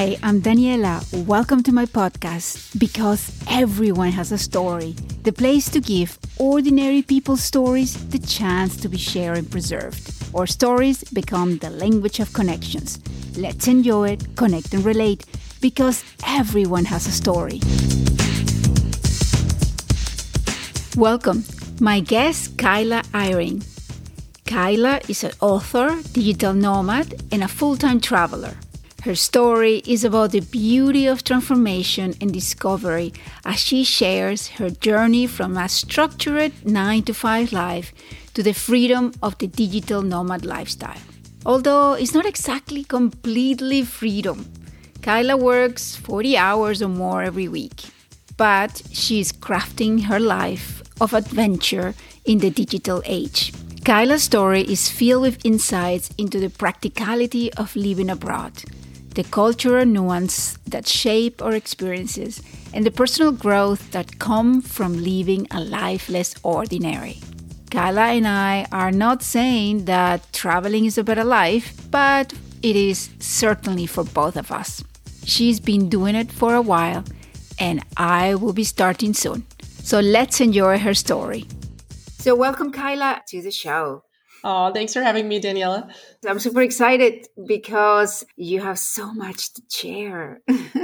Hi, I'm Daniela. Welcome to my podcast, Because Everyone Has a Story, the place to give ordinary people's stories the chance to be shared and preserved. Our stories become the language of connections. Let's enjoy it, connect and relate, because everyone has a story. Welcome. My guest, Kyla Eyring. Kyla is an author, digital nomad, and a full-time traveler. Her story is about the beauty of transformation and discovery as she shares her journey from a structured 9-to-5 life to the freedom of the digital nomad lifestyle. Although it's not exactly completely freedom. Kyla works 40 hours or more every week, but she's crafting her life of adventure in the digital age. Kyla's story is filled with insights into the practicality of living abroad, the cultural nuance that shape our experiences, and the personal growth that come from living a life less ordinary. Kyla and I are not saying that traveling is a better life, but it is certainly for both of us. She's been doing it for a while, and I will be starting soon. So let's enjoy her story. So welcome, Kyla, to the show. Oh, thanks for having me, Daniela. I'm super excited because you have so much to share.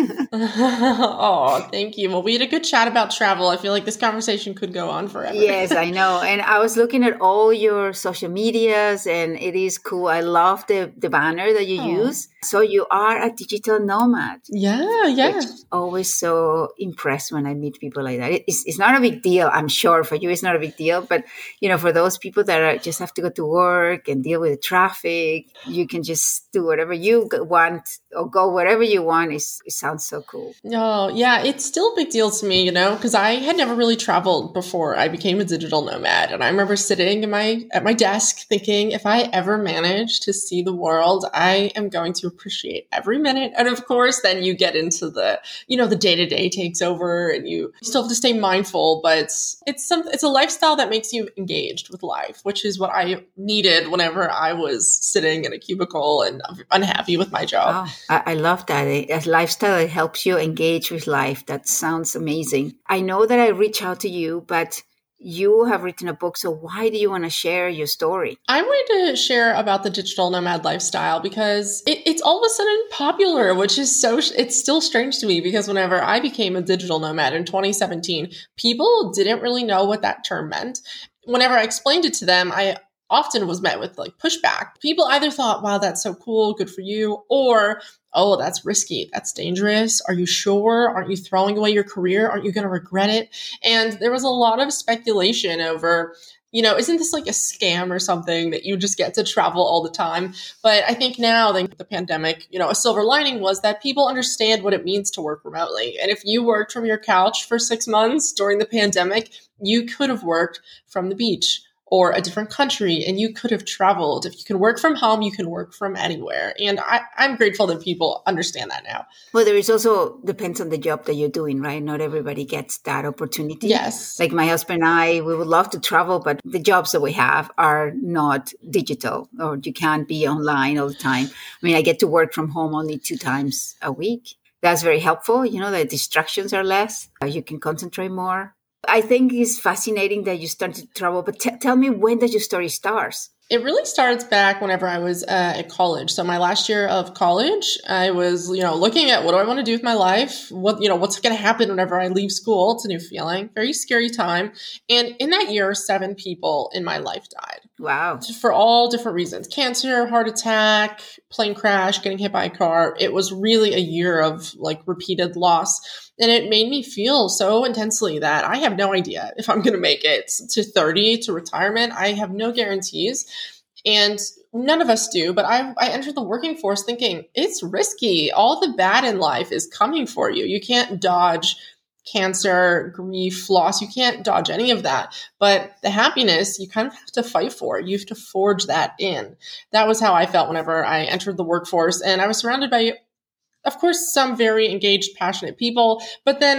Oh, thank you. Well, we had a good chat about travel. I feel like this conversation could go on forever. Yes, I know. And I was looking at all your social medias, and it is cool. I love the banner that you use. So you are a digital nomad. Yeah. Always so impressed when I meet people like that. It's not a big deal. I'm sure for you it's not a big deal. But, for those people that just have to go to work and deal with the traffic, you can just do whatever you want or go wherever you want. It sounds so cool. Oh, yeah. It's still a big deal to me, because I had never really traveled before I became a digital nomad. And I remember sitting at my desk thinking, if I ever manage to see the world, I am going to appreciate every minute. And of course, then you get into the day-to-day takes over and you still have to stay mindful, but it's a lifestyle that makes you engaged with life, which is what I needed whenever I was sitting in a cubicle and unhappy with my job. Oh, I love that. A lifestyle that helps you engage with life. That sounds amazing. I know that I reach out to you, but you have written a book. So why do you want to share your story? I wanted to share about the digital nomad lifestyle because it's all of a sudden popular, which is it's still strange to me because whenever I became a digital nomad in 2017, people didn't really know what that term meant. Whenever I explained it to them, I often was met with pushback. People either thought, wow, that's so cool, good for you, or, oh, that's risky, that's dangerous. Are you sure? Aren't you throwing away your career? Aren't you going to regret it? And there was a lot of speculation over, isn't this like a scam or something that you just get to travel all the time? But I think now, with the pandemic, a silver lining was that people understand what it means to work remotely. And if you worked from your couch for 6 months during the pandemic, you could have worked from the beach or a different country, and you could have traveled. If you can work from home, you can work from anywhere. And I'm grateful that people understand that now. Well, there is also depends on the job that you're doing, right? Not everybody gets that opportunity. Yes. Like my husband and I, we would love to travel, but the jobs that we have are not digital, or you can't be online all the time. I mean, I get to work from home only 2 times a week. That's very helpful. The distractions are less. You can concentrate more. I think it's fascinating that you started to travel, but tell me, when does your story start? It really starts back whenever I was at college. So my last year of college, I was, looking at what do I want to do with my life? What's going to happen whenever I leave school? It's a new feeling, very scary time. And in that year, 7 people in my life died. Wow. For all different reasons: cancer, heart attack, plane crash, getting hit by a car. It was really a year of repeated loss. And it made me feel so intensely that I have no idea if I'm going to make it to 30, to retirement. I have no guarantees. And none of us do. But I entered the working force thinking it's risky. All the bad in life is coming for you. You can't dodge cancer, grief, loss. You can't dodge any of that. But the happiness, you kind of have to fight for. You have to forge that in. That was how I felt whenever I entered the workforce. And I was surrounded by, of course, some very engaged, passionate people, but then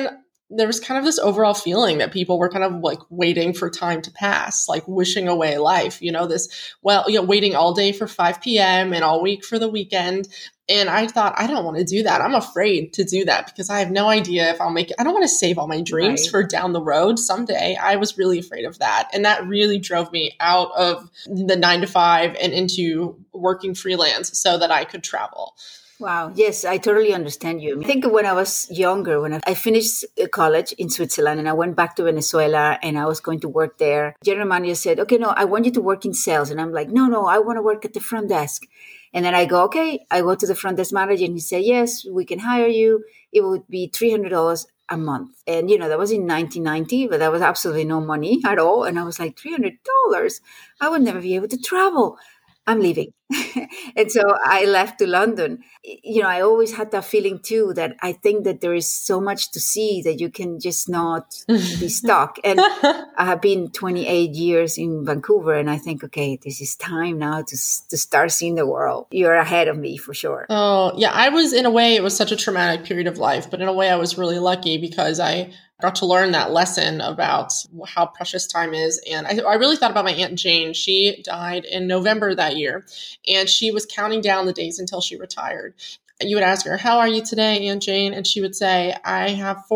there was kind of this overall feeling that people were kind of like waiting for time to pass, like wishing away life, waiting all day for 5 p.m. and all week for the weekend. And I thought, I don't want to do that. I'm afraid to do that because I have no idea if I'll make it. I don't want to save all my dreams for down the road someday. I was really afraid of that. And that really drove me out of the 9 to 5 and into working freelance so that I could travel. Wow. Yes, I totally understand you. I think when I was younger, when I finished college in Switzerland and I went back to Venezuela and I was going to work there, general manager said, okay, no, I want you to work in sales. And I'm like, no, I want to work at the front desk. And then I go to the front desk manager and he said, yes, we can hire you. It would be $300 a month. And, that was in 1990, but that was absolutely no money at all. And I was like, $300? I would never be able to travel. I'm leaving. And so I left to London. I always had that feeling too, that I think that there is so much to see that you can just not be stuck. And I have been 28 years in Vancouver and I think, okay, this is time now to start seeing the world. You're ahead of me for sure. Oh, yeah. I was, in a way, it was such a traumatic period of life, but in a way I was really lucky because I got to learn that lesson about how precious time is. And I really thought about my Aunt Jane. She died in November that year, and she was counting down the days until she retired. You would ask her, how are you today, Aunt Jane? And she would say, I have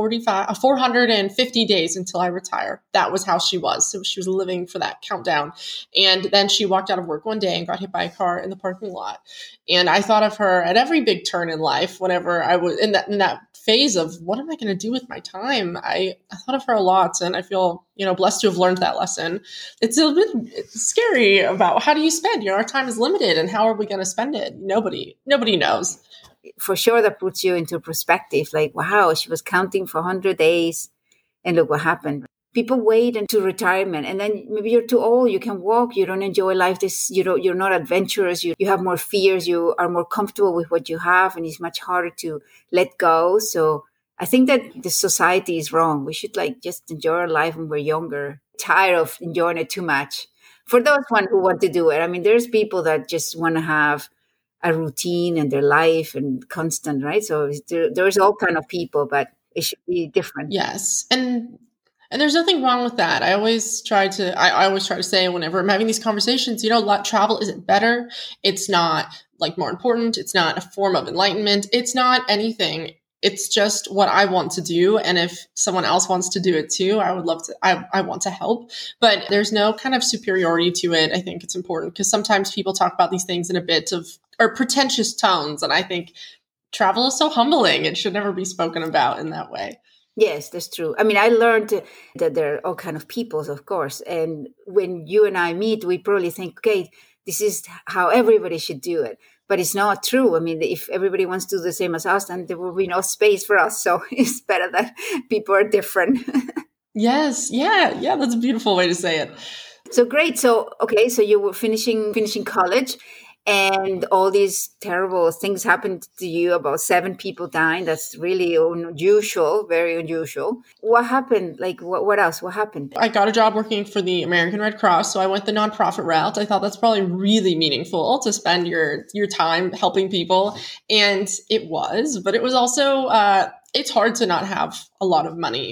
450 days until I retire. That was how she was. So she was living for that countdown. And then she walked out of work one day and got hit by a car in the parking lot. And I thought of her at every big turn in life, whenever I was in that phase of what am I going to do with my time? I thought of her a lot, and I feel, blessed to have learned that lesson. It's a bit scary about how do you spend? Our time is limited, and how are we going to spend it? Nobody knows. For sure, that puts you into perspective. Like, wow, she was counting for 100 days, and look what happened. People wait until retirement, and then maybe you're too old. You can walk. You don't enjoy life. You're not adventurous. You have more fears. You are more comfortable with what you have, and it's much harder to let go. So I think that the society is wrong. We should just enjoy our life when we're younger. Tired of enjoying it too much. For those one who want to do it, I mean, there's people that just want to have a routine in their life and constant, right? So there's all kind of people, but it should be different. Yes, and there's nothing wrong with that. I always try to say whenever I'm having these conversations, travel isn't better. It's not more important. It's not a form of enlightenment. It's not anything. It's just what I want to do. And if someone else wants to do it too, I would love to, I want to help, but there's no kind of superiority to it. I think it's important because sometimes people talk about these things in a bit of, or pretentious tones. And I think travel is so humbling. It should never be spoken about in that way. Yes, that's true. I mean, I learned that there are all kind of peoples, of course. And when you and I meet, we probably think, okay, this is how everybody should do it. But it's not true. I mean, if everybody wants to do the same as us, then there will be no space for us. So it's better that people are different. Yes. Yeah. That's a beautiful way to say it. So great. So, okay. So you were finishing college. And all these terrible things happened to you, about 7 people dying. That's really unusual, very unusual. What happened? What else? What happened? I got a job working for the American Red Cross, so I went the nonprofit route. I thought that's probably really meaningful to spend your time helping people. And it was, but it was also, it's hard to not have a lot of money.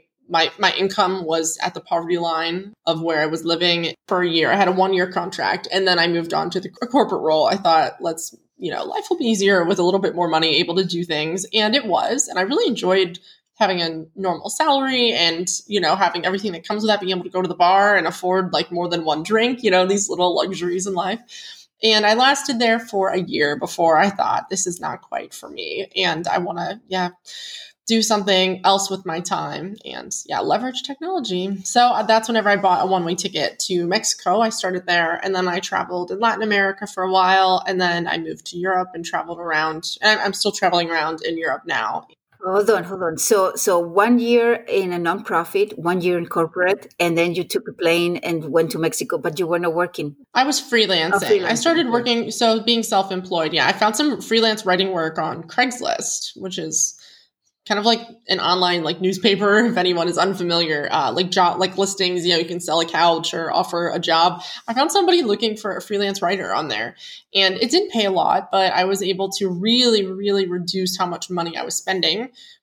My income was at the poverty line of where I was living for a year. I had a 1-year contract, and then I moved on to a corporate role. I thought, life will be easier with a little bit more money, able to do things. And it was. And I really enjoyed having a normal salary and, having everything that comes with that, being able to go to the bar and afford more than one drink, these little luxuries in life. And I lasted there for a year before I thought, this is not quite for me. And I want to, do something else with my time and leverage technology. So that's whenever I bought a one-way ticket to Mexico. I started there, and then I traveled in Latin America for a while, and then I moved to Europe and traveled around. And I'm still traveling around in Europe now. Hold on. So 1 year in a nonprofit, 1 year in corporate, and then you took a plane and went to Mexico, but you were not working. I was freelancing. I started working, so being self-employed. Yeah, I found some freelance writing work on Craigslist, which is kind of like an online newspaper, if anyone is unfamiliar, job listings, you can sell a couch or offer a job. I found somebody looking for a freelance writer on there, and it didn't pay a lot, but I was able to really, really reduce how much money I was spending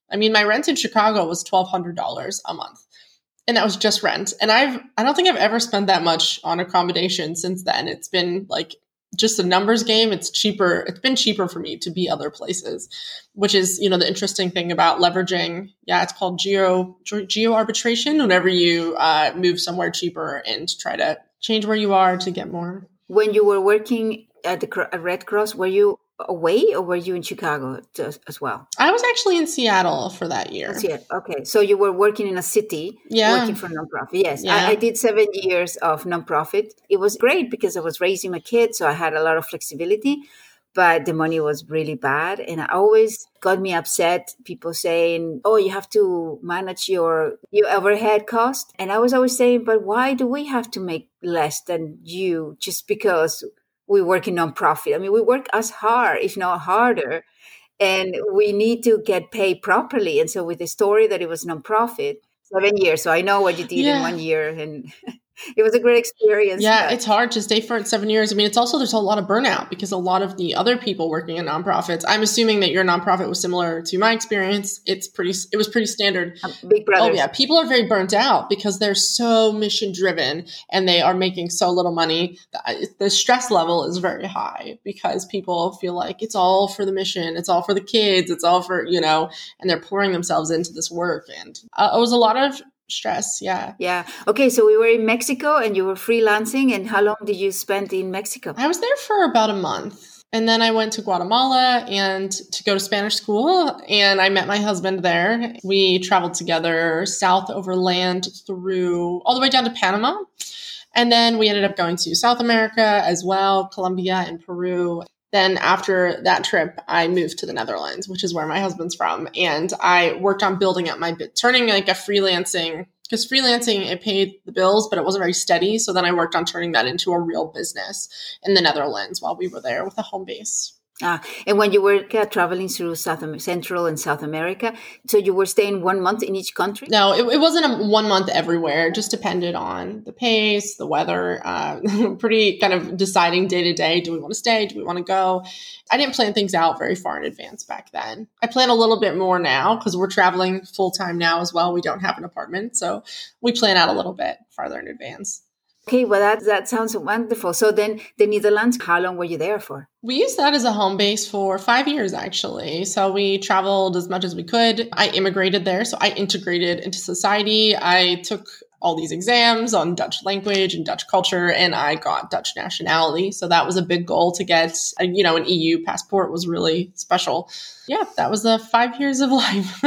I mean, my rent in Chicago was $1,200 a month. And that was just rent. And I don't think I've ever spent that much on accommodation since then. It's been like just a numbers game. It's cheaper. It's been cheaper for me to be other places, which is, you know, the interesting thing about leveraging. Yeah, it's called geo arbitration. Whenever you move somewhere cheaper and try to change where you are to get more. When you were working at the Red Cross, were you away or were you in Chicago as well? I was actually in Seattle for that year. Okay. So you were working in a city, working for a nonprofit. Yes. Yeah. I did 7 years of nonprofit. It was great because I was raising my kids, so I had a lot of flexibility, but the money was really bad. And I always got me upset, people saying, oh, you have to manage your overhead cost. And I was always saying, but why do we have to make less than you just because we work in nonprofit? I mean, we work as hard, if not harder, and we need to get paid properly. And so with the story that it was nonprofit, 7 years. So I know what you did in 1 year, and it was a great experience. Yeah, it's hard to stay for 7 years. I mean, it's also, there's a lot of burnout because a lot of the other people working in nonprofits, I'm assuming that your nonprofit was similar to my experience. It was pretty standard. Big Brother. Oh yeah. People are very burnt out because they're so mission driven and they are making so little money. The stress level is very high because people feel like it's all for the mission. It's all for the kids. It's all for, you know, and they're pouring themselves into this work. And it was a lot of stress. Yeah. Okay, so we were in Mexico and you were freelancing, and how long did you spend in Mexico? I was there for about a month, and then I went to Guatemala and to go to Spanish school, and I met my husband there. We traveled together south over land through all the way down to Panama, and then we ended up going to South America as well, Colombia and Peru. Then after that trip, I moved to the Netherlands, which is where my husband's from. And I worked on building up turning like a freelancing, because freelancing, it paid the bills, but it wasn't very steady. So then I worked on turning that into a real business in the Netherlands while we were there with a home base. And when you were traveling through Central and South America, so you were staying 1 month in each country? No, it wasn't a 1 month everywhere. It just depended on the pace, the weather, pretty kind of deciding day to day. Do we want to stay? Do we want to go? I didn't plan things out very far in advance back then. I plan a little bit more now because we're traveling full time now as well. We don't have an apartment. So we plan out a little bit farther in advance. Okay, well, that sounds wonderful. So then the Netherlands, how long were you there for? We used that as a home base for 5 years, actually. So we traveled as much as we could. I immigrated there, so I integrated into society. I took all these exams on Dutch language and Dutch culture, and I got Dutch nationality. So that was a big goal to get. An EU passport was really special. Yeah, that was the 5 years of life.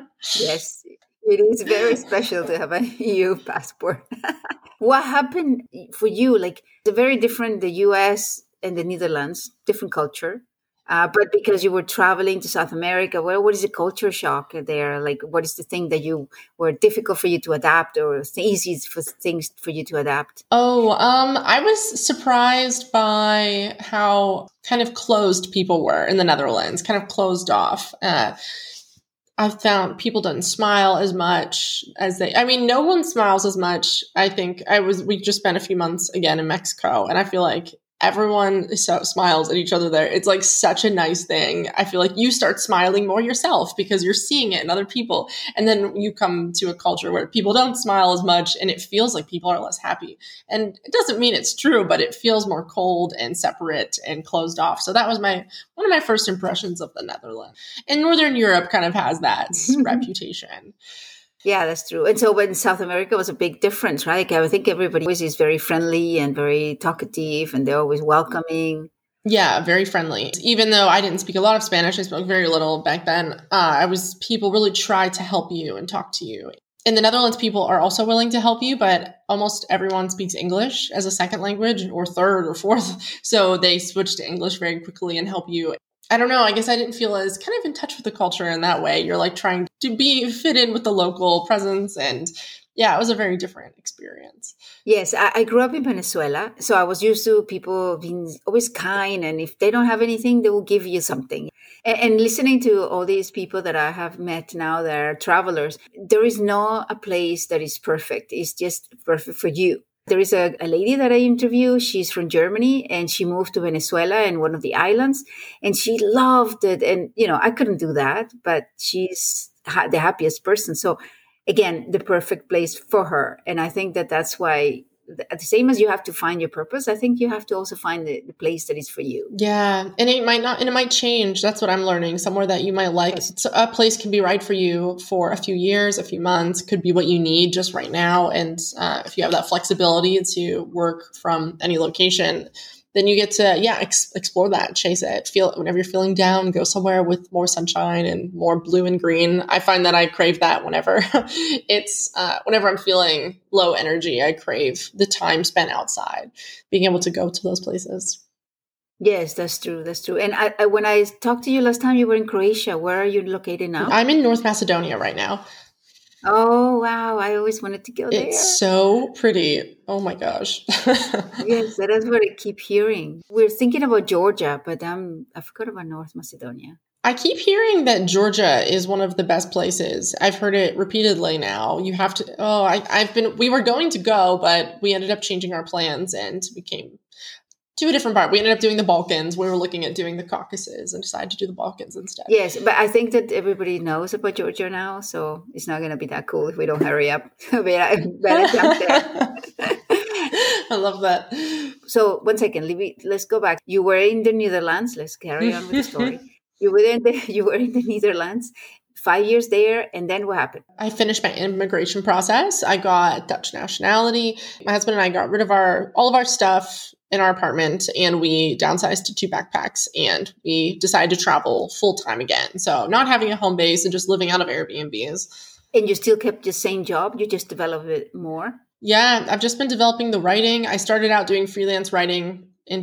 Yes, it is very special to have an EU passport. What happened for you? Like, it's very different, the US and the Netherlands, different culture. But because you were traveling to South America, what is the culture shock there? Like, what is the thing that you were difficult for you to adapt, or easy for things for you to adapt? I was surprised by how kind of closed people were in the Netherlands, kind of closed off. I found people didn't smile as much as no one smiles as much. I think we just spent a few months again in Mexico, and I feel like everyone smiles at each other there. It's like such a nice thing. I feel like you start smiling more yourself because you're seeing it in other people. And then you come to a culture where people don't smile as much and it feels like people are less happy. And it doesn't mean it's true, but it feels more cold and separate and closed off. So that was one of my first impressions of the Netherlands. And Northern Europe kind of has that reputation. Yeah, that's true. And so when South America was a big difference, right? I think everybody always is very friendly and very talkative, and they're always welcoming. Yeah, very friendly. Even though I didn't speak a lot of Spanish, I spoke very little back then. People really try to help you and talk to you. In the Netherlands, people are also willing to help you, but almost everyone speaks English as a second language or third or fourth. So they switch to English very quickly and help you. I don't know. I guess I didn't feel as kind of in touch with the culture in that way. You're like trying to fit in with the local presence. And yeah, it was a very different experience. Yes, I grew up in Venezuela. So I was used to people being always kind. And if they don't have anything, they will give you something. And listening to all these people that I have met now that are travelers, there is no a place that is perfect. It's just perfect for you. There is a lady that I interview. She's from Germany and she moved to Venezuela and one of the islands, and she loved it. And, I couldn't do that, but she's the happiest person. So again, the perfect place for her. And I think that that's why, the same as you have to find your purpose, I think you have to also find the place that is for you. Yeah. And it might not, and it might change. That's what I'm learning. Somewhere that you might like. Yes. So a place can be right for you for a few years, a few months, could be what you need just right now. And if you have that flexibility to work from any location, then you get to, explore that, chase it, feel it. Whenever you're feeling down, go somewhere with more sunshine and more blue and green. I find that I crave that whenever whenever I'm feeling low energy, I crave the time spent outside, being able to go to those places. Yes, that's true. That's true. And when I talked to you last time, you were in Croatia. Where are you located now? I'm in North Macedonia right now. Oh, wow. I always wanted to go there. It's so pretty. Oh my gosh. Yes, that is what I keep hearing. We're thinking about Georgia, but I forgot about North Macedonia. I keep hearing that Georgia is one of the best places. I've heard it repeatedly now. You have to, we were going to go, but we ended up changing our plans and we came to a different part. We ended up doing the Balkans. We were looking at doing the Caucasus and decided to do the Balkans instead. Yes, but I think that everybody knows about Georgia now, so it's not going to be that cool if we don't hurry up. Better jump there. I love that. So, one second, let's go back. You were in the Netherlands. Let's carry on with the story. You were in the Netherlands, 5 years there, and then what happened? I finished my immigration process. I got Dutch nationality. My husband and I got rid of all of our stuff in our apartment, and we downsized to 2 backpacks, and we decided to travel full time again. So not having a home base and just living out of Airbnbs. And you still kept the same job? You just developed it more? Yeah, I've just been developing the writing. I started out doing freelance writing in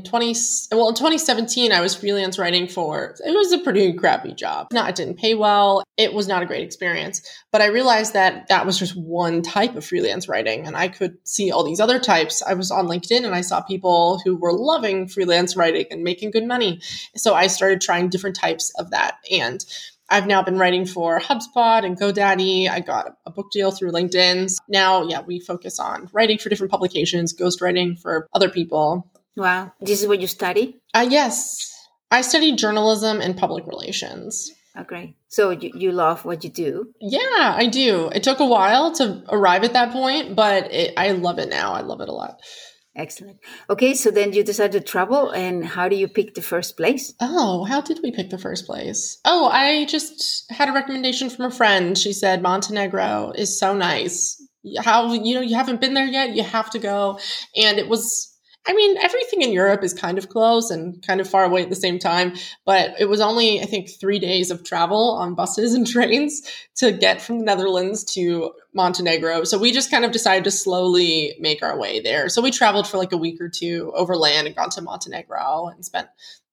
2017. I was freelance writing it was a pretty crappy job. It didn't pay well. It was not a great experience, but I realized that was just one type of freelance writing, and I could see all these other types. I was on LinkedIn and I saw people who were loving freelance writing and making good money. So I started trying different types of that. And I've now been writing for HubSpot and GoDaddy. I got a book deal through LinkedIn. Now, we focus on writing for different publications, ghostwriting for other people. Wow. This is what you study? Yes. I studied journalism and public relations. Oh, great. So you love what you do? Yeah, I do. It took a while to arrive at that point, but I love it now. I love it a lot. Excellent. Okay, so then you decided to travel, and how do you pick the first place? Oh, how did we pick the first place? Oh, I just had a recommendation from a friend. She said Montenegro is so nice. You haven't been there yet? You have to go. And it was... everything in Europe is kind of close and kind of far away at the same time, but it was only, I think, 3 days of travel on buses and trains to get from the Netherlands to Montenegro. So we just kind of decided to slowly make our way there. So we traveled for like a week or two overland and got to Montenegro and spent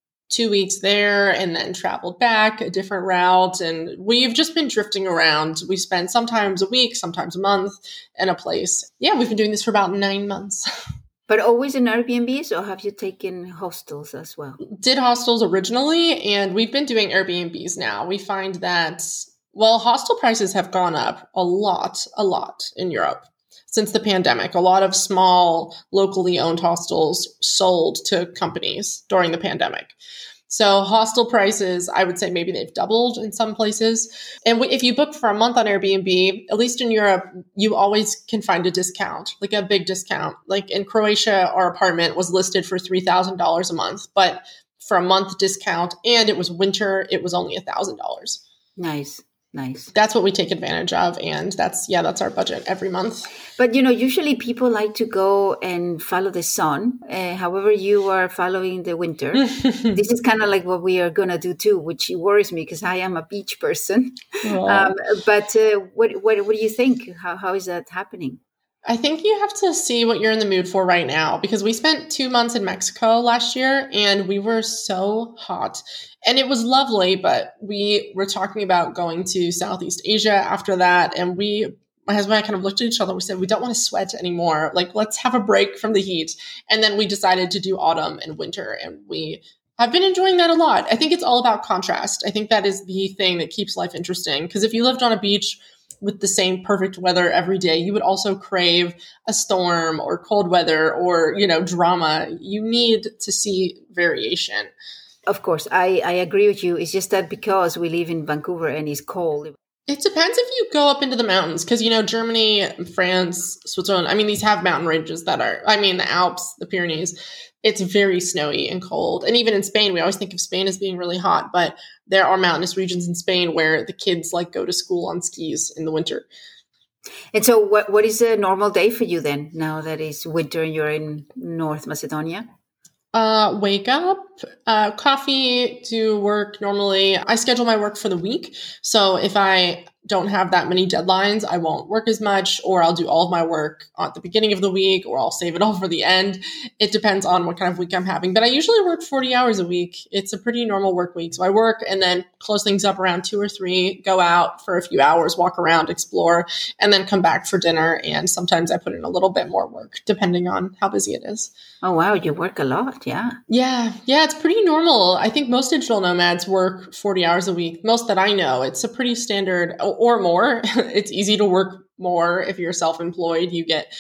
2 weeks there and then traveled back a different route. And we've just been drifting around. We spent sometimes a week, sometimes a month in a place. Yeah, we've been doing this for about 9 months. But always in Airbnbs, or have you taken hostels as well? Did hostels originally, and we've been doing Airbnbs now. We find that, hostel prices have gone up a lot in Europe since the pandemic. A lot of small, locally owned hostels sold to companies during the pandemic. So hostel prices, I would say maybe they've doubled in some places. And if you book for a month on Airbnb, at least in Europe, you always can find a discount, like a big discount. Like in Croatia, our apartment was listed for $3,000 a month, but for a month discount, and it was winter, it was only $1,000. Nice. That's what we take advantage of. And that's our budget every month. But, usually people like to go and follow the sun. However, you are following the winter. This is kind of like what we are going to do too, which worries me because I am a beach person. But what do you think? How is that happening? I think you have to see what you're in the mood for right now, because we spent 2 months in Mexico last year and we were so hot and it was lovely, but we were talking about going to Southeast Asia after that. And my husband and I kind of looked at each other. We said, we don't want to sweat anymore. Like, let's have a break from the heat. And then we decided to do autumn and winter, and we have been enjoying that a lot. I think it's all about contrast. I think that is the thing that keeps life interesting. Because if you lived on a beach with the same perfect weather every day, you would also crave a storm or cold weather or, drama. You need to see variation. Of course, I agree with you. It's just that because we live in Vancouver and it's cold, It depends if you go up into the mountains, because, Germany, France, Switzerland, these have mountain ranges the Alps, the Pyrenees. It's very snowy and cold. And even in Spain, we always think of Spain as being really hot, but there are mountainous regions in Spain where the kids go to school on skis in the winter. And so what is a normal day for you then, now that it's winter and you're in North Macedonia? Wake up, coffee, do work normally. I schedule my work for the week. So if I don't have that many deadlines, I won't work as much, or I'll do all of my work at the beginning of the week, or I'll save it all for the end. It depends on what kind of week I'm having. But I usually work 40 hours a week. It's a pretty normal work week. So I work and then close things up around 2 or 3, go out for a few hours, walk around, explore, and then come back for dinner. And sometimes I put in a little bit more work, depending on how busy it is. Oh, wow. You work a lot. Yeah. Yeah. It's pretty normal. I think most digital nomads work 40 hours a week. Most that I know. It's a pretty standard, or more. It's easy to work more if you're self-employed.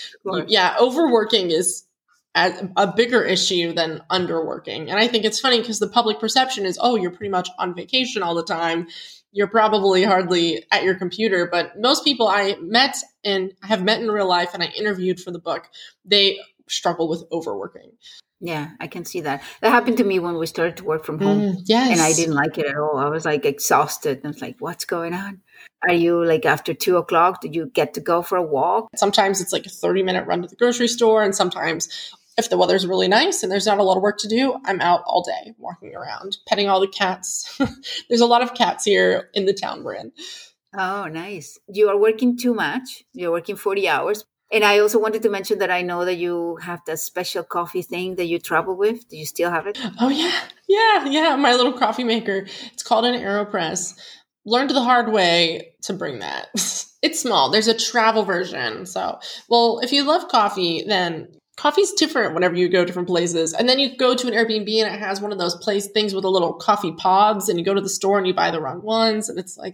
Overworking is a bigger issue than underworking. And I think it's funny because the public perception is, oh, you're pretty much on vacation all the time. You're probably hardly at your computer. But most people I met and have met in real life and I interviewed for the book, they struggle with overworking. Yeah, I can see that. That happened to me when we started to work from home. Yes. And I didn't like it at all. I was exhausted. I was like, what's going on? Are you after 2:00, did you get to go for a walk? Sometimes it's a 30-minute run to the grocery store. And sometimes if the weather's really nice and there's not a lot of work to do, I'm out all day walking around, petting all the cats. There's a lot of cats here in the town we're in. Oh, nice. You are working too much. You're working 40 hours. And I also wanted to mention that I know that you have that special coffee thing that you travel with. Do you still have it? Oh, yeah. Yeah. My little coffee maker. It's called an AeroPress. Learned the hard way to bring that. It's small. There's a travel version. So, if you love coffee, then coffee's different whenever you go different places. And then you go to an Airbnb and it has one of those things with the little coffee pods, and you go to the store and you buy the wrong ones. And it's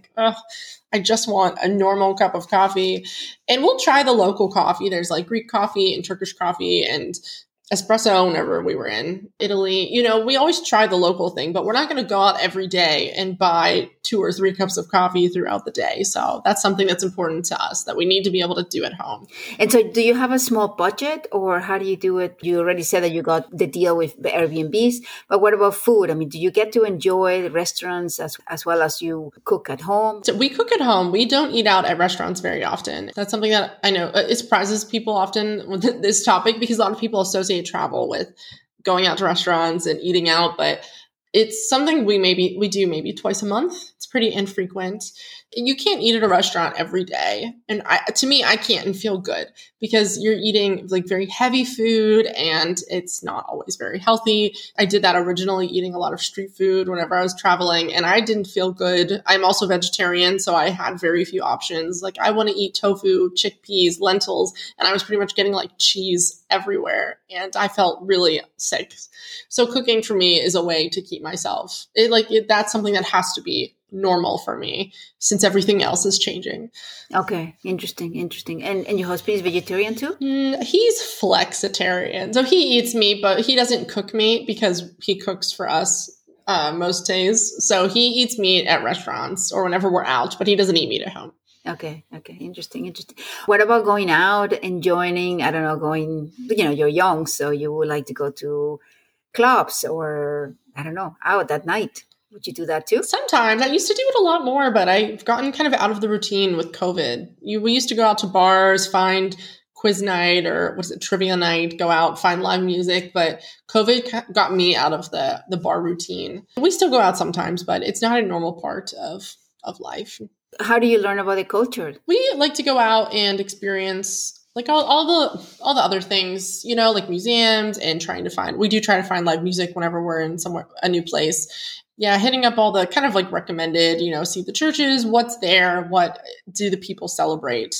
I just want a normal cup of coffee. And we'll try the local coffee. There's Greek coffee and Turkish coffee and espresso whenever we were in Italy. We always try the local thing, but we're not going to go out every day and buy 2 or 3 cups of coffee throughout the day. So that's something that's important to us that we need to be able to do at home. And so do you have a small budget, or how do you do it? You already said that you got the deal with the Airbnbs, but what about food? Do you get to enjoy the restaurants as well as you cook at home? So we cook at home. We don't eat out at restaurants very often. That's something that I know it surprises people often with this topic, because a lot of people associate travel with going out to restaurants and eating out, but it's something we do maybe twice a month. It's pretty infrequent. You can't eat at a restaurant every day. And to me, I can't feel good, because you're eating very heavy food and it's not always very healthy. I did that originally, eating a lot of street food whenever I was traveling, and I didn't feel good. I'm also vegetarian, so I had very few options. I want to eat tofu, chickpeas, lentils, and I was pretty much getting cheese everywhere, and I felt really sick. So cooking for me is a way to keep myself. That's something that has to be normal for me, since everything else is changing. Okay, interesting. And your husband is vegetarian too? He's flexitarian, so he eats meat, but he doesn't cook meat because he cooks for us most days. So he eats meat at restaurants or whenever we're out, but he doesn't eat meat at home. Okay. Interesting. What about going out and joining, I don't know, you're young, so you would like to go to clubs or, I don't know, out at night. Would you do that too? Sometimes. I used to do it a lot more, but I've gotten kind of out of the routine with COVID. We used to go out to bars, find quiz night or trivia night, go out, find live music. But COVID got me out of the bar routine. We still go out sometimes, but it's not a normal part of life. How do you learn about the culture? We like to go out and experience all the other things, museums, and we do try to find live music whenever we're in a new place. Yeah, hitting up all the kind of recommended, see the churches, what's there, what do the people celebrate.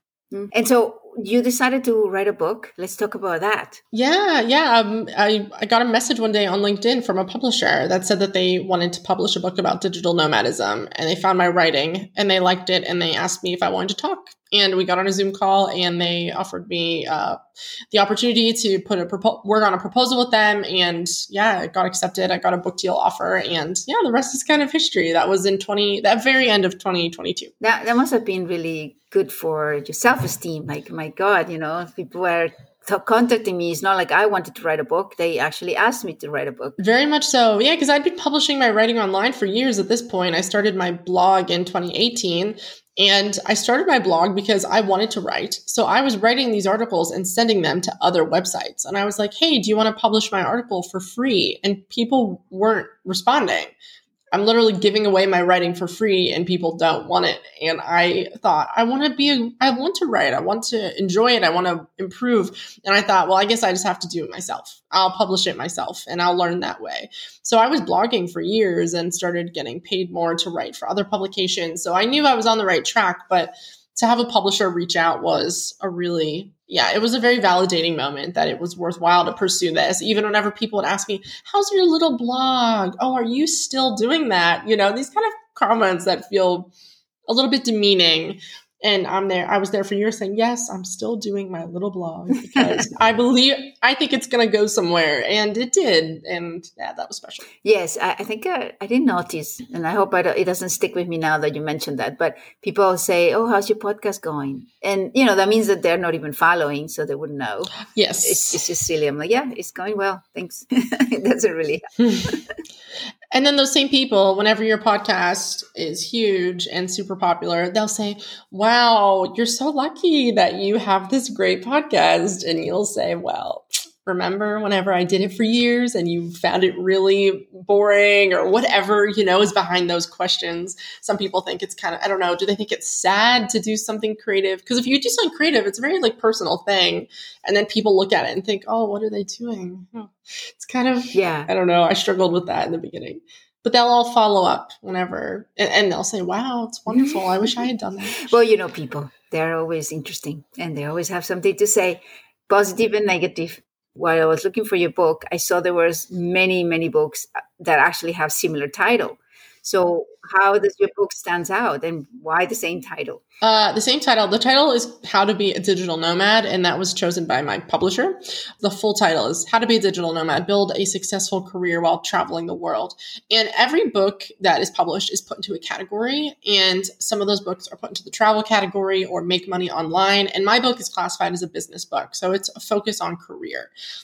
And so you decided to write a book. Let's talk about that. Yeah. I got a message one day on LinkedIn from a publisher that said that they wanted to publish a book about digital nomadism, and they found my writing and they liked it, and they asked me if I wanted to talk And we got on a Zoom call, and they offered me the opportunity to work on a proposal with them. And yeah, it got accepted. I got a book deal offer, and yeah, the rest is kind of history. That was that very end of 2022. That must have been really good for your self-esteem. Like, my God, people were contacting me. It's not like I wanted to write a book. They actually asked me to write a book. Very much so. Yeah, because I'd been publishing my writing online for years at this point. I started my blog in 2018. And I started my blog because I wanted to write. So I was writing these articles and sending them to other websites. And I was like, hey, do you want to publish my article for free? And people weren't responding. I'm literally giving away my writing for free, and people don't want it. And I thought, I want to write. I want to enjoy it. I want to improve. And I thought, well, I guess I just have to do it myself. I'll publish it myself, and I'll learn that way. So I was blogging for years and started getting paid more to write for other publications. So I knew I was on the right track, but to have a publisher reach out was it was a very validating moment that it was worthwhile to pursue this. Even whenever people would ask me, how's your little blog? Oh, are you still doing that? These kind of comments that feel a little bit demeaning. And I was there for years saying, yes, I'm still doing my little blog because I think it's going to go somewhere. And it did. And yeah, that was special. Yes, I think I didn't notice, and I hope it doesn't stick with me now that you mentioned that, but people say, oh, how's your podcast going? And, that means that they're not even following, so they wouldn't know. Yes. It's just silly. I'm like, yeah, it's going well. Thanks. It doesn't really And then those same people, whenever your podcast is huge and super popular, they'll say, wow, you're so lucky that you have this great podcast. And you'll say, well, remember whenever I did it for years and you found it really boring or whatever, is behind those questions. Some people think it's kind of, I don't know, do they think it's sad to do something creative? Because if you do something creative, it's a very personal thing. And then people look at it and think, oh, what are they doing? It's kind of, I don't know. I struggled with that in the beginning. But they'll all follow up whenever, and they'll say, wow, it's wonderful. I wish I had done that. Well, people, they're always interesting and they always have something to say, positive and negative. While I was looking for your book, I saw there was many, many books that actually have similar title. So how does your book stands out, and why the same title? The same title. The title is How to Be a Digital Nomad, and that was chosen by my publisher. The full title is How to Be a Digital Nomad, Build a Successful Career While Traveling the World. And every book that is published is put into a category, and some of those books are put into the travel category or make money online. And my book is classified as a business book, so it's a focus on career.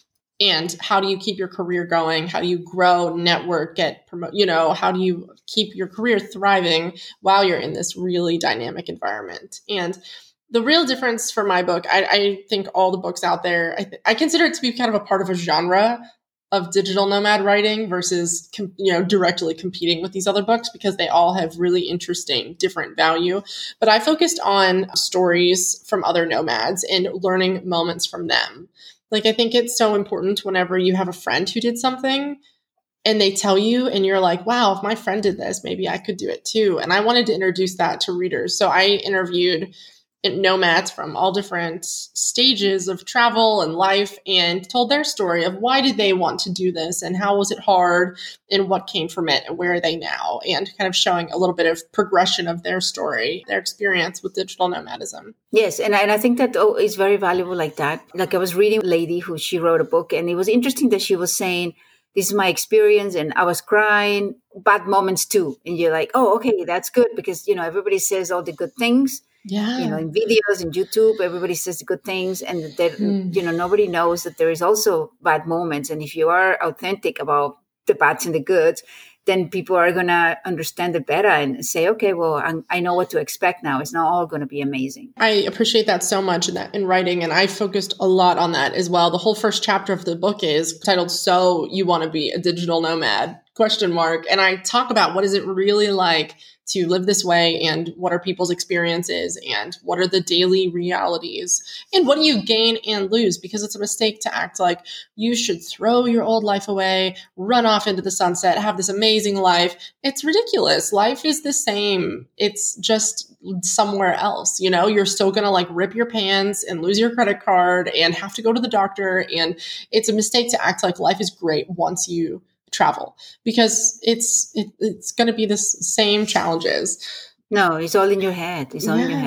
And how do you keep your career going? How do you grow, network, get promote? How do you keep your career thriving while you're in this really dynamic environment? And the real difference for my book, I think all the books out there, I consider it to be kind of a part of a genre of digital nomad writing versus, directly competing with these other books, because they all have really interesting, different value. But I focused on stories from other nomads and learning moments from them. I think it's so important whenever you have a friend who did something and they tell you and you're like, wow, if my friend did this, maybe I could do it too. And I wanted to introduce that to readers. So I interviewed nomads from all different stages of travel and life and told their story of why did they want to do this and how was it hard and what came from it and where are they now, and kind of showing a little bit of progression of their story, their experience with digital nomadism. Yes, and I think that is very valuable like that. Like, I was reading a lady who she wrote a book, and it was interesting that she was saying, this is my experience, and I was crying, bad moments too. And you're like, oh, okay, that's good, because, everybody says all the good things. Yeah. In videos and YouTube, everybody says the good things, and that, nobody knows that there is also bad moments. And if you are authentic about the bads and the goods, then people are going to understand it better and say, okay, well, I know what to expect now. It's not all going to be amazing. I appreciate that so much in writing. And I focused a lot on that as well. The whole first chapter of the book is titled, So You Want to Be a Digital Nomad? ? And I talk about what is it really like to live this way, and what are people's experiences, and what are the daily realities, and what do you gain and lose, because it's a mistake to act like you should throw your old life away, run off into the sunset, have this amazing life. It's ridiculous. Life is the same. It's just somewhere else. You're still going to rip your pants and lose your credit card and have to go to the doctor. And it's a mistake to act like life is great once you travel, because it's going to be the same challenges. No, it's all in your head. It's all in your head.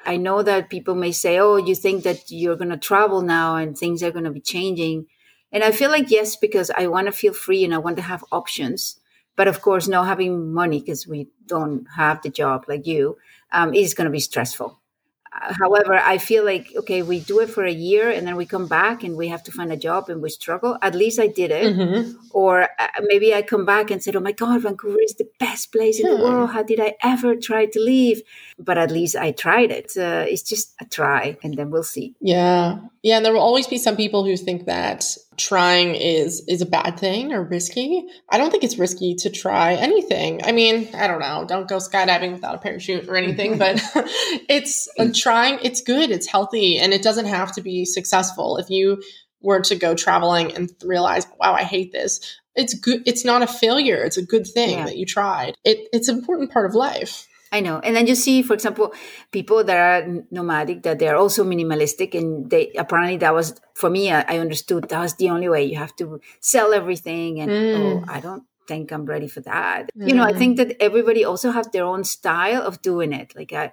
I know that people may say, oh, you think that you're going to travel now and things are going to be changing. And I feel like, yes, because I want to feel free and I want to have options. But of course, not having money because we don't have the job like you is going to be stressful. However, I feel like, okay, we do it for a year and then we come back and we have to find a job and we struggle. At least I did it. Mm-hmm. Or maybe I come back and said, oh my God, Vancouver is the best place in the world. How did I ever try to leave? But at least I tried it. It's just a try and then we'll see. Yeah. Yeah. And there will always be some people who think that trying is a bad thing or risky. I don't think it's risky to try anything. I mean, I don't know. Don't go skydiving without a parachute or anything, but it's trying. It's good. It's healthy. And it doesn't have to be successful. If you were to go traveling and realize, wow, I hate this. It's good. It's not a failure. It's a good thing that you tried. It's an important part of life. I know. And then you see, for example, people that are nomadic, that they're also minimalistic. And they apparently that was, for me, I understood that was the only way. You have to sell everything. And I don't think I'm ready for that. You know, I think that everybody also have their own style of doing it. Like I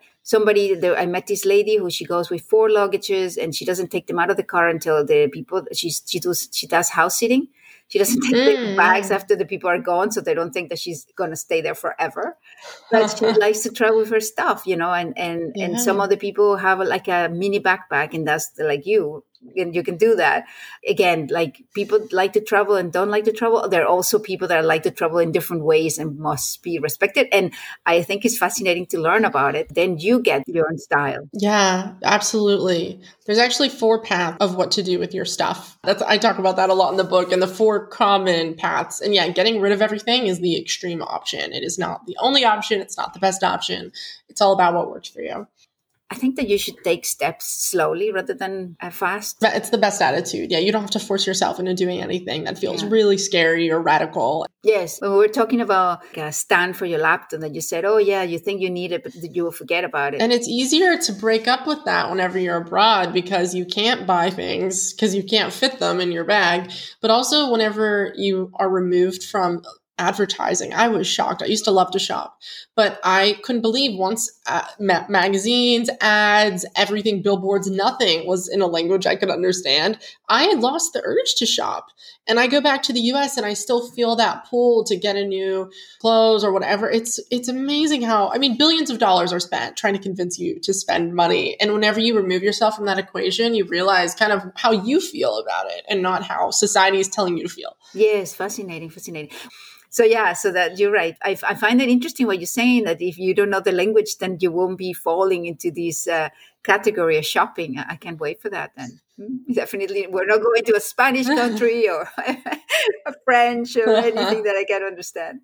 met this lady who she goes with 4 luggages and she doesn't take them out of the car until the people, she does house sitting. She doesn't take the bags after the people are gone, so they don't think that she's going to stay there forever. But she likes to travel with her stuff, you know, and some other people have like a mini backpack, and that's like you. And you can do that. Again, like people like to travel and don't like to travel. There are also people that like to travel in different ways and must be respected. And I think it's fascinating to learn about it. Then you get your own style. Yeah, absolutely. There's actually 4 paths of what to do with your stuff. I talk about that a lot in the book, and the 4 common paths. And yeah, getting rid of everything is the extreme option. It is not the only option. It's not the best option. It's all about what works for you. I think that you should take steps slowly rather than fast. But it's the best attitude. Yeah, you don't have to force yourself into doing anything that feels really scary or radical. Yes. When we were talking about a stand for your laptop, and you said, oh, yeah, you think you need it, but you will forget about it. And it's easier to break up with that whenever you're abroad because you can't buy things because you can't fit them in your bag. But also whenever you are removed from advertising. I was shocked. I used to love to shop, but I couldn't believe once magazines, ads, everything, billboards, nothing was in a language I could understand. I had lost the urge to shop. And I go back to the US and I still feel that pull to get a new clothes or whatever. It's amazing how, I mean, billions of dollars are spent trying to convince you to spend money. And whenever you remove yourself from that equation, you realize kind of how you feel about it and not how society is telling you to feel. Yes, fascinating. So that you're right. I find it interesting what you're saying, that if you don't know the language, then you won't be falling into this category of shopping. I can't wait for that then. Definitely. We're not going to a Spanish country or a French or anything that I can understand.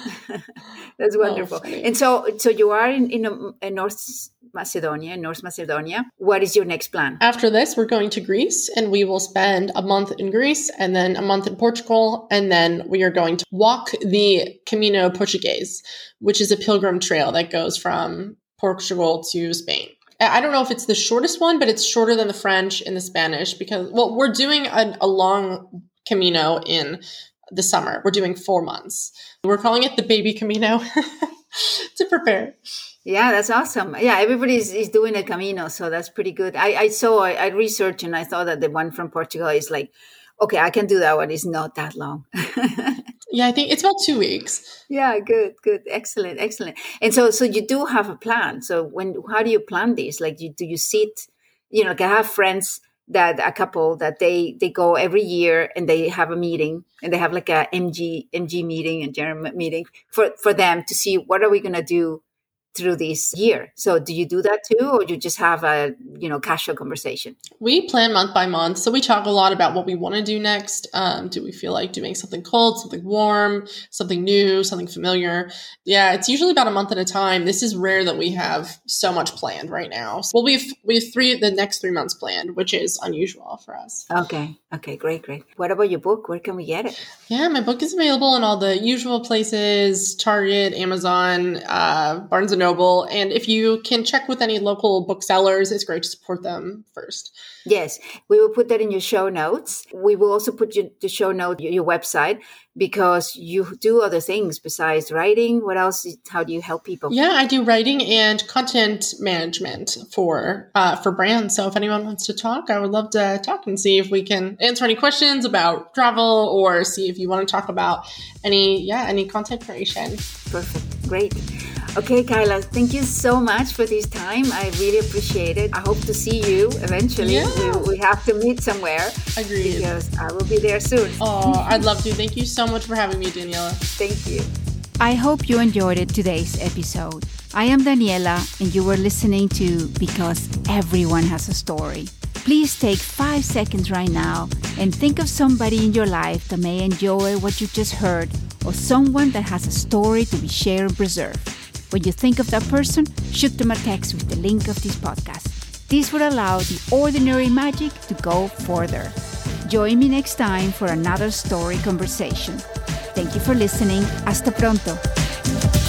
That's wonderful. And so you are in North Macedonia. What is your next plan? After this, we're going to Greece, and we will spend a month in Greece and then a month in Portugal. And then we are going to walk the Camino Português, which is a pilgrim trail that goes from Portugal to Spain. I don't know if it's the shortest one, but it's shorter than the French and the Spanish because, well, we're doing a long Camino in the summer. We're doing 4 months. We're calling it the baby Camino to prepare. Yeah, that's awesome. Yeah, everybody is doing a Camino, so that's pretty good. I researched and I thought that the one from Portugal is like, okay, I can do that one. It's not that long. Yeah, I think it's about 2 weeks. Yeah, good. Excellent. And so you do have a plan. So how do you plan this? Like, do you sit, like I have friends a couple that they go every year and they have a meeting and they have like a MG meeting, a general meeting for them to see what are we going to do through this year. So do you do that too, or you just have a, casual conversation? We plan month by month. So we talk a lot about what we want to do next. Do we feel like doing something cold, something warm, something new, something familiar? Yeah, it's usually about a month at a time. This is rare that we have so much planned right now. Well, we have the next 3 months planned, which is unusual for us. Okay, great. What about your book? Where can we get it? Yeah, my book is available in all the usual places, Target, Amazon, Barnes & Noble. And if you can check with any local booksellers, it's great to support them first. Yes, we will put that in your show notes. We will also put the show note, your website, because you do other things besides writing. What else? How do you help people? Yeah, I do writing and content management for brands. So if anyone wants to talk, I would love to talk and see if we can answer any questions about travel or see if you want to talk about any content creation. Perfect. Great. Okay, Kyla, thank you so much for this time. I really appreciate it. I hope to see you eventually. Yeah. We have to meet somewhere. Agreed. Because I will be there soon. Oh, I'd love to. Thank you so much for having me, Daniela. Thank you. I hope you enjoyed today's episode. I am Daniela, and you were listening to Because Everyone Has a Story. Please take 5 seconds right now and think of somebody in your life that may enjoy what you just heard, or someone that has a story to be shared and preserved. When you think of that person, shoot them a text with the link of this podcast. This will allow the ordinary magic to go further. Join me next time for another story conversation. Thank you for listening. Hasta pronto.